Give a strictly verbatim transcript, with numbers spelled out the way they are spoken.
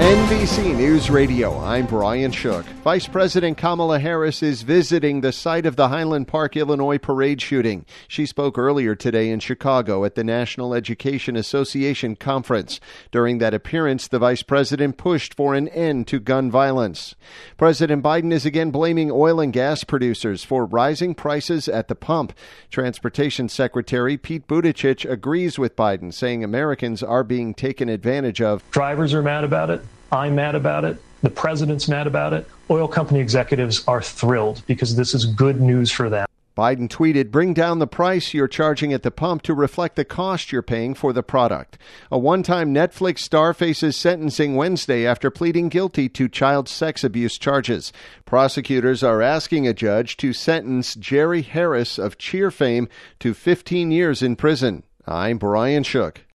N B C News Radio, I'm Brian Shook. Vice President Kamala Harris is visiting the site of the Highland Park, Illinois parade shooting. She spoke earlier today in Chicago at the National Education Association conference. During that appearance, the vice president pushed for an end to gun violence. President Biden is again blaming oil and gas producers for rising prices at the pump. Transportation Secretary Pete Buttigieg agrees with Biden, saying Americans are being taken advantage of. Drivers are mad about it. I'm mad about it. The president's mad about it. Oil company executives are thrilled because this is good news for them. Biden tweeted, "Bring down the price you're charging at the pump to reflect the cost you're paying for the product." A one-time Netflix star faces sentencing Wednesday after pleading guilty to child sex abuse charges. Prosecutors are asking a judge to sentence Jerry Harris of Cheer fame to fifteen years in prison. I'm Brian Shook.